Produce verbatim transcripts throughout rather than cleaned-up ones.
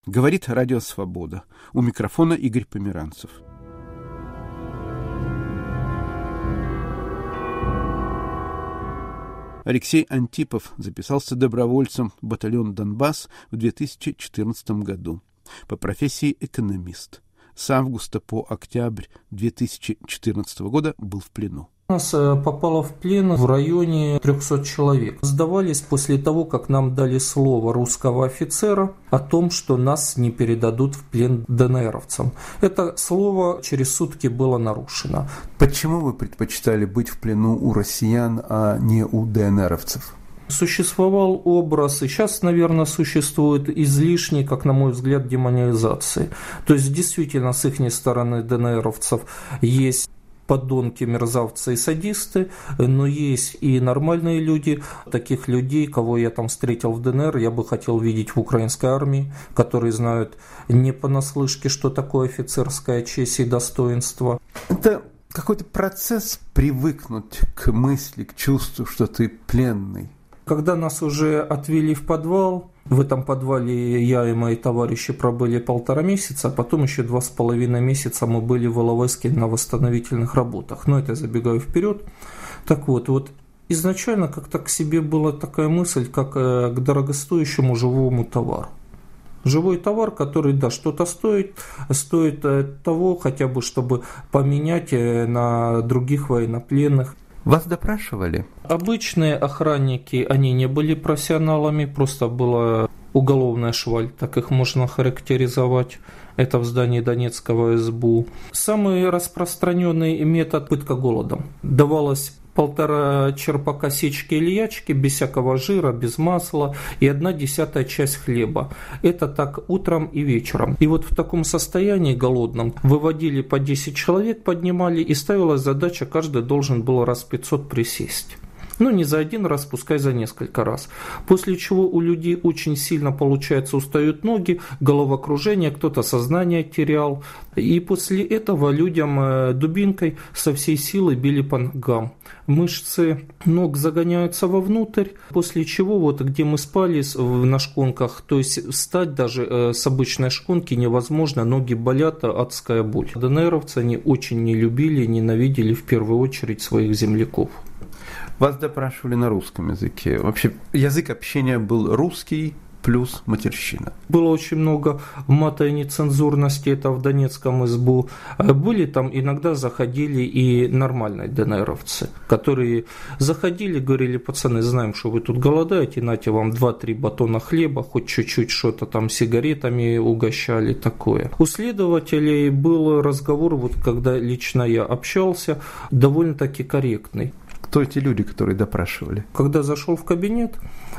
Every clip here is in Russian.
Говорит Радио Свобода. У микрофона Игорь Померанцев. Алексей Антипов записался добровольцем в батальон «Донбасс» в две тысячи четырнадцатом году. По профессии экономист. С августа по октябрь две тысячи четырнадцатого года был в плену. У нас попало в плен в районе трехсот человек. Сдавались после того, как нам дали слово русского офицера о том, что нас не передадут в плен ДНРовцам. Это слово через сутки было нарушено. Почему вы предпочитали быть в плену у россиян, а не у ДНРовцев? Существовал образ, и сейчас, наверное, существует излишний, как на мой взгляд, демонизации. То есть, действительно, с их стороны ДНРовцев есть подонки, мерзавцы и садисты, но есть и нормальные люди. Таких людей, кого я там встретил в ДНР, я бы хотел видеть в украинской армии, которые знают не понаслышке, что такое офицерская честь и достоинство. Это какой-то процесс привыкнуть к мысли, к чувству, что ты пленный. Когда нас уже отвели в подвал, в этом подвале я и мои товарищи пробыли полтора месяца, а потом еще два с половиной месяца мы были в Иловайске на восстановительных работах. Но это я забегаю вперед. Так вот, вот изначально как-то к себе была такая мысль, как к дорогостоящему живому товару. Живой товар, который, да, что-то стоит, стоит того хотя бы, чтобы поменять на других военнопленных. Вас допрашивали? Обычные охранники, они не были профессионалами, просто была уголовная шваль, так их можно характеризовать. Это в здании Донецкого эс бэ у. Самый распространенный метод – пытка голодом. Давалось полтора черпака сечки или ячки, без всякого жира, без масла, и одна десятая часть хлеба. Это так утром и вечером. И вот в таком состоянии голодном выводили по десять человек, поднимали, и ставилась задача, каждый должен был раз пятьсот присесть. Ну, не за один раз, пускай за несколько раз. После чего у людей очень сильно, получается, устают ноги, головокружение, кто-то сознание терял. И после этого людям дубинкой со всей силы били по ногам. Мышцы ног загоняются вовнутрь, после чего, вот где мы спали на шконках, то есть встать даже с обычной шконки невозможно, ноги болят, адская боль. ДНРовцы, они очень не любили, ненавидели в первую очередь своих земляков. Вас допрашивали на русском языке. Вообще язык общения был русский плюс матерщина. Было очень много мата и нецензурности, это в Донецком эс бэ у. Были там, иногда заходили и нормальные ДНРовцы, которые заходили, говорили: пацаны, знаем, что вы тут голодаете, нате вам два-три батона хлеба, хоть чуть-чуть что-то там сигаретами угощали, такое. У следователей был разговор, вот когда лично я общался, довольно-таки корректный. Кто эти люди, которые допрашивали? Когда зашел в кабинет,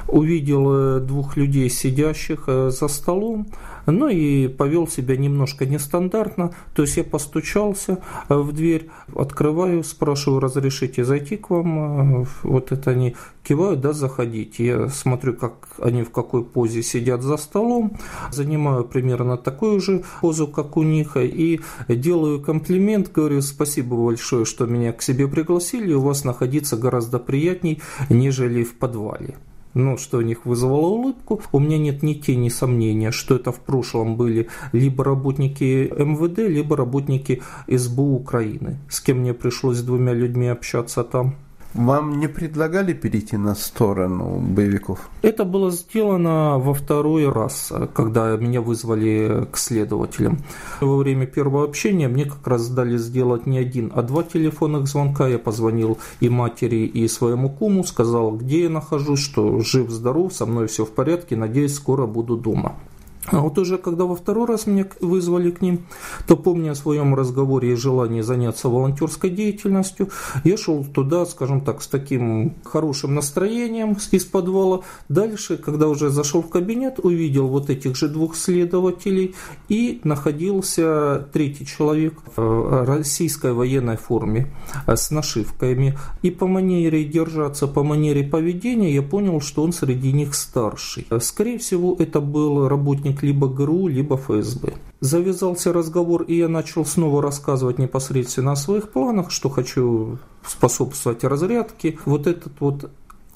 увидел двух людей, сидящих за столом, ну и повел себя немножко нестандартно. То есть я постучался в дверь, открываю, спрашиваю: разрешите зайти к вам? Вот это они кивают: да, заходите. Я смотрю, как они в какой позе сидят за столом, занимаю примерно такую же позу, как у них, и делаю комплимент, говорю: спасибо большое, что меня к себе пригласили, у вас находиться гораздо приятней, нежели в подвале. Ну, что у них вызвало улыбку. У меня нет ни тени сомнения, что это в прошлом были либо работники эм вэ дэ, либо работники эс бэ у Украины, с кем мне пришлось с двумя людьми общаться там. Вам не предлагали перейти на сторону боевиков? Это было сделано во второй раз, когда меня вызвали к следователям. Во время первого общения мне как раз дали сделать не один, а два телефонных звонка. Я позвонил и матери, и своему куму, сказал, где я нахожусь, что жив-здоров, со мной все в порядке, надеюсь, скоро буду дома. А вот уже когда во второй раз меня вызвали к ним, то, помня о своем разговоре и желании заняться волонтерской деятельностью, я шел туда, скажем так, с таким хорошим настроением из подвала. Дальше, когда уже зашел в кабинет, увидел вот этих же двух следователей, и находился третий человек в российской военной форме с нашивками. И по манере держаться, по манере поведения я понял, что он среди них старший. Скорее всего, это был работник либо гэ эр у, либо эф эс бэ. Завязался разговор, и я начал снова рассказывать непосредственно о своих планах, что хочу способствовать разрядке. Вот этот вот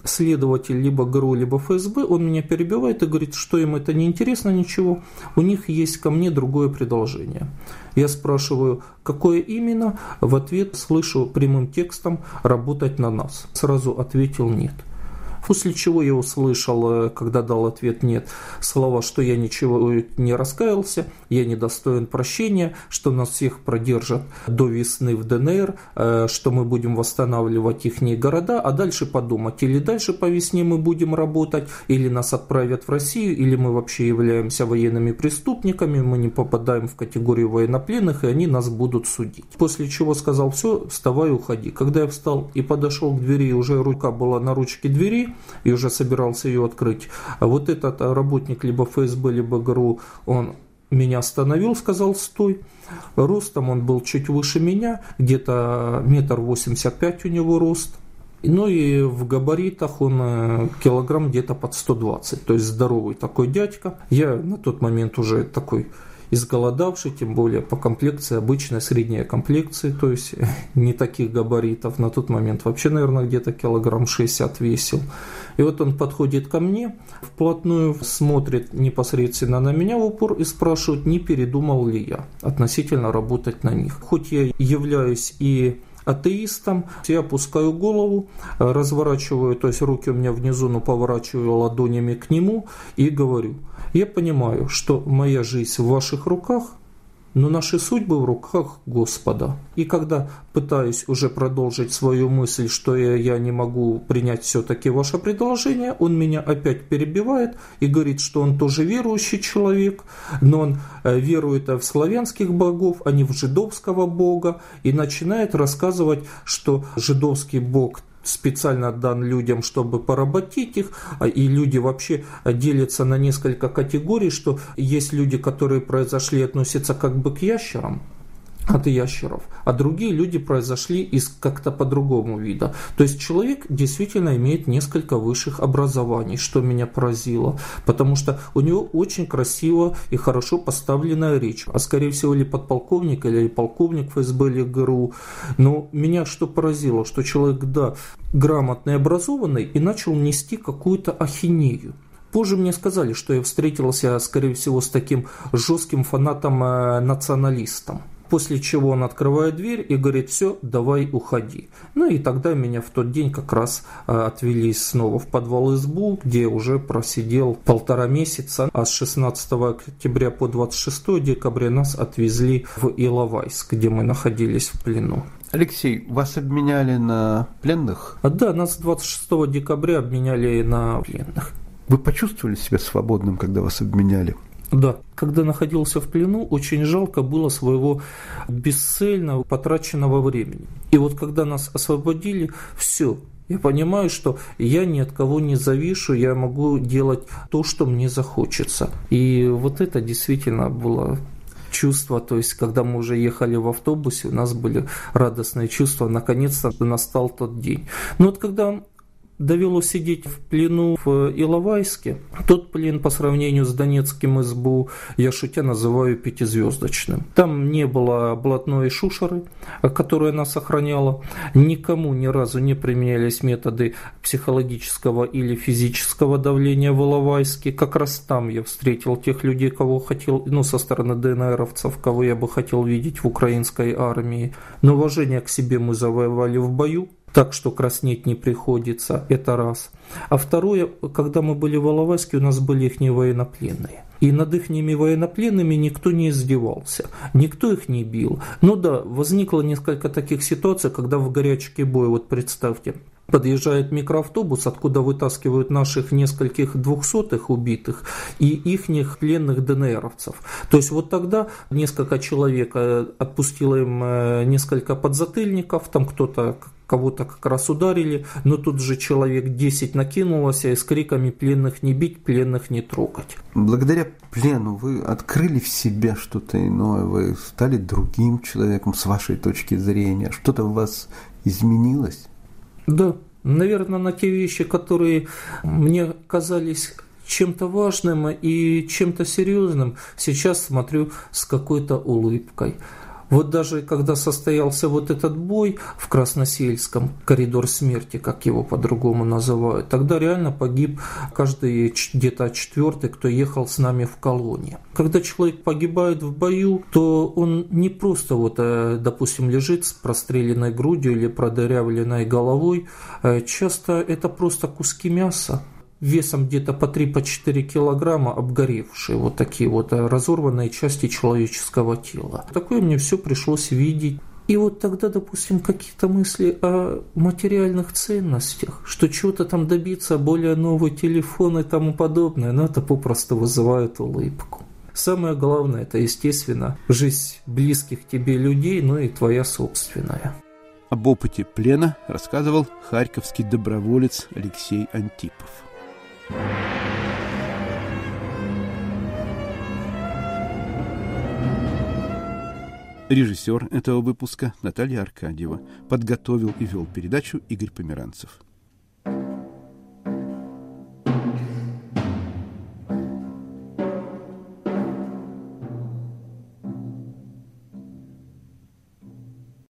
следователь либо ГРУ, либо ФСБ, он меня перебивает и говорит, что им это не интересно ничего, у них есть ко мне другое предложение. Я спрашиваю, какое именно, в ответ слышу прямым текстом «работать на нас». Сразу ответил «нет». После чего я услышал, когда дал ответ «нет», слова, что я ничего не раскаялся, я недостоин прощения, что нас всех продержат до весны в ДНР, что мы будем восстанавливать их города, а дальше подумать, или дальше по весне мы будем работать, или нас отправят в Россию, или мы вообще являемся военными преступниками, мы не попадаем в категорию военнопленных, и они нас будут судить. После чего сказал: все, вставай, уходи. Когда я встал и подошел к двери, уже рука была на ручке двери, и уже собирался ее открыть. А вот этот работник либо ФСБ, либо ГРУ, он меня остановил, сказал: стой. Ростом он был чуть выше меня, где-то метр восемьдесят пять у него рост. Ну и в габаритах он килограмм где-то под сто двадцать, то есть здоровый такой дядька. Я на тот момент уже такой изголодавший, тем более по комплекции обычная средняя комплекция, то есть не таких габаритов. На тот момент вообще, наверное, где-то килограмм шестьдесят весил. И вот он подходит ко мне, вплотную смотрит непосредственно на меня в упор и спрашивает, не передумал ли я относительно работать на них. Хоть я являюсь и атеистом, я опускаю голову, разворачиваю, то есть руки у меня внизу, но поворачиваю ладонями к нему и говорю: я понимаю, что моя жизнь в ваших руках, но наши судьбы в руках Господа. И когда пытаюсь уже продолжить свою мысль, что я, я не могу принять все-таки ваше предложение, он меня опять перебивает и говорит, что он тоже верующий человек, но он верует в славянских богов, а не в жидовского бога, и начинает рассказывать, что жидовский бог специально дан людям, чтобы поработить их, и люди вообще делятся на несколько категорий, что есть люди, которые произошли и относятся как бы к ящерам, от ящеров, а другие люди произошли из как-то по-другому вида. То есть человек действительно имеет несколько высших образований, что меня поразило, потому что у него очень красиво и хорошо поставленная речь, а скорее всего или подполковник, или полковник ФСБ, или ГРУ. Но меня что поразило, что человек, да, грамотный, образованный, и начал нести какую-то ахинею. Позже мне сказали, что я встретился, скорее всего, с таким жестким фанатом-националистом. После чего он открывает дверь и говорит: все, давай уходи. Ну и тогда меня в тот день как раз отвели снова в подвал СБУ, где я уже просидел полтора месяца, а с шестнадцатого октября по двадцать шестое декабря нас отвезли в Иловайск, где мы находились в плену. Алексей, вас обменяли на пленных? А, да, нас двадцать шестого декабря обменяли на пленных. Вы почувствовали себя свободным, когда вас обменяли? Да, когда находился в плену, очень жалко было своего бесцельно потраченного времени. И вот когда нас освободили, все, я понимаю, что я ни от кого не завишу, я могу делать то, что мне захочется. И вот это действительно было чувство, то есть когда мы уже ехали в автобусе, у нас были радостные чувства, наконец-то настал тот день. Но вот когда довелось сидеть в плену в Иловайске, тот плен по сравнению с донецким СБУ я шутя называю пятизвездочным. Там не было блатной шушеры, которая нас охраняла, никому ни разу не применялись методы психологического или физического давления в Иловайске. Как раз там я встретил тех людей, кого хотел, ну, со стороны ДНРовцев, кого я бы хотел видеть в украинской армии. Но уважение к себе мы завоевали в бою, так что краснеть не приходится, это раз. А второе, когда мы были в Иловайске, у нас были их военнопленные. И над их военнопленными никто не издевался, никто их не бил. Ну да, возникло несколько таких ситуаций, когда в горячке боя, вот представьте, подъезжает микроавтобус, откуда вытаскивают наших нескольких двухсотых убитых и ихних пленных ДНРовцев. То есть вот тогда несколько человек отпустило им несколько подзатыльников, там кто-то кого-то как раз ударили, но тут же человек десять накинулось и с криками «пленных не бить, пленных не трогать». Благодаря плену вы открыли в себе что-то иное, вы стали другим человеком с вашей точки зрения, что-то в вас изменилось? Да, наверное, на те вещи, которые мне казались чем-то важным и чем-то серьезным, сейчас смотрю с какой-то улыбкой. Вот даже когда состоялся вот этот бой в Красносельском, коридор смерти, как его по-другому называют, тогда реально погиб каждый где-то четвертый, кто ехал с нами в колонне. Когда человек погибает в бою, то он не просто вот, допустим, лежит с простреленной грудью или продырявленной головой, часто это просто куски мяса, весом где-то по три-четыре килограмма, обгоревшие, вот такие вот разорванные части человеческого тела. Такое мне все пришлось видеть. И вот тогда, допустим, какие-то мысли о материальных ценностях, что чего-то там добиться, более новый телефон и тому подобное, но это попросту вызывает улыбку. Самое главное, это, естественно, жизнь близких тебе людей, ну и твоя собственная. Об опыте плена рассказывал харьковский доброволец Алексей Антипов. Режиссер этого выпуска Наталья Аркадьева. Подготовил и вел передачу Игорь Померанцев.